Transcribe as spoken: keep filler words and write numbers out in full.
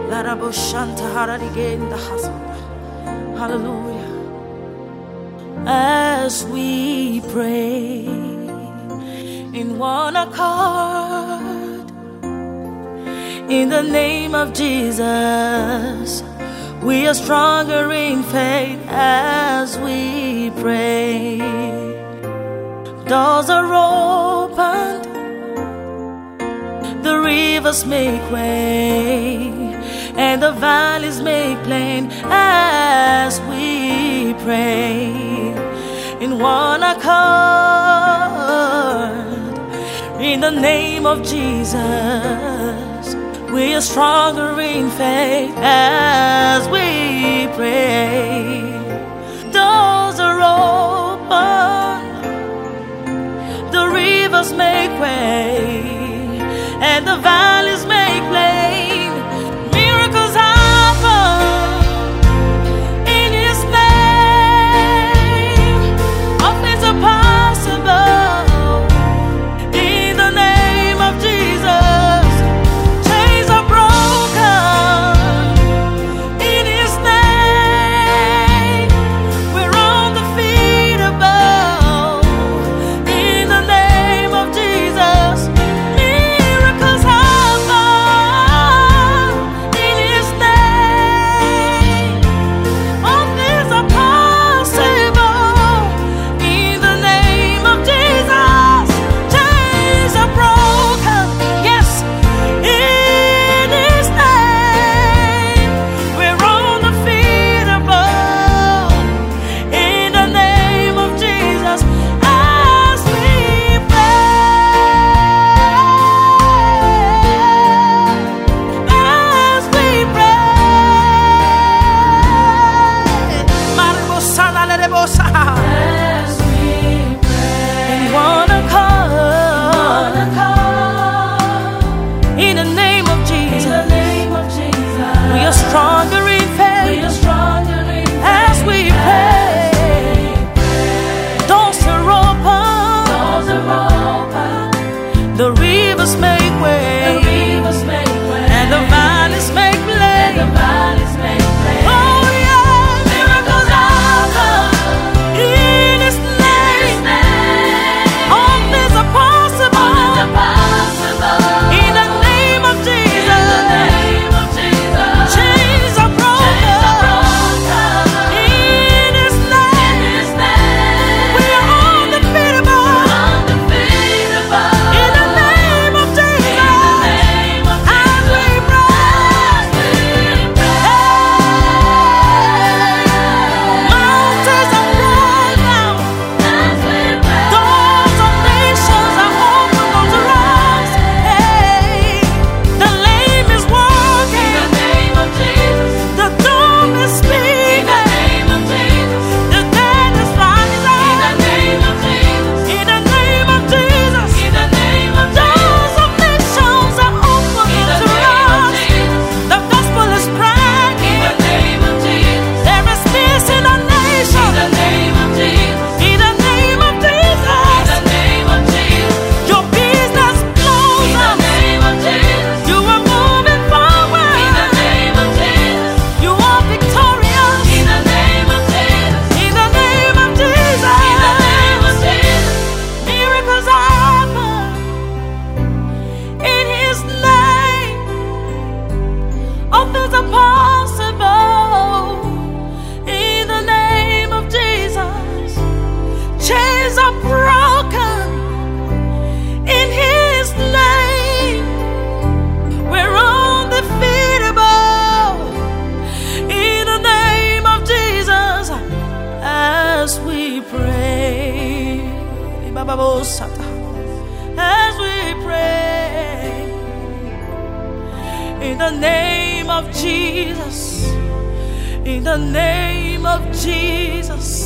Hallelujah. As we pray in one accord, in the name of Jesus, we are stronger in faith. As we pray, doors are opened, the rivers make way, and the valleys make plain. As we pray in one accord, in the name of Jesus, we are stronger in faith. As we pray, doors are open, the rivers make way, and the valleys make plain. Miracles happen in His name. All things are possible in the name of Jesus. Chains are broken in His name. We're undefeatable in the name of Jesus. Miracles happen in His name. All things are possible in the name of Jesus. Chains are broken, yes, in His name. We're undefeatable in the name of Jesus. As we pray, as we pray, Maribosana Nerebosa. As we pray in one accord, in the name of Jesus, we are stronger in faith. As we pray, doors are open, the rivers make way, and the valleys make plain. Oh yeah, miracles happen in His name. All things are possible in the name of Jesus. Chains are broken in His name. We are undefeatable in the name of Jesus. As we pray, mountains are rolled down, doors of nations are opened unto us. Hey, the lame is walking, the dumb is speaking, the dead is rising. In the name of Jesus, doors of nations are opened unto us. The gospel is spreading. There is peace in our nation. In the name of Jesus, your business blows up. You are moving forward. You are victorious. In the name of Jesus, miracles happen in His name. All things are possible in the name of Jesus. Chains are broken in His name. We're undefeatable in the name of Jesus. As we pray, as we pray in the name of Jesus, in the name of Jesus.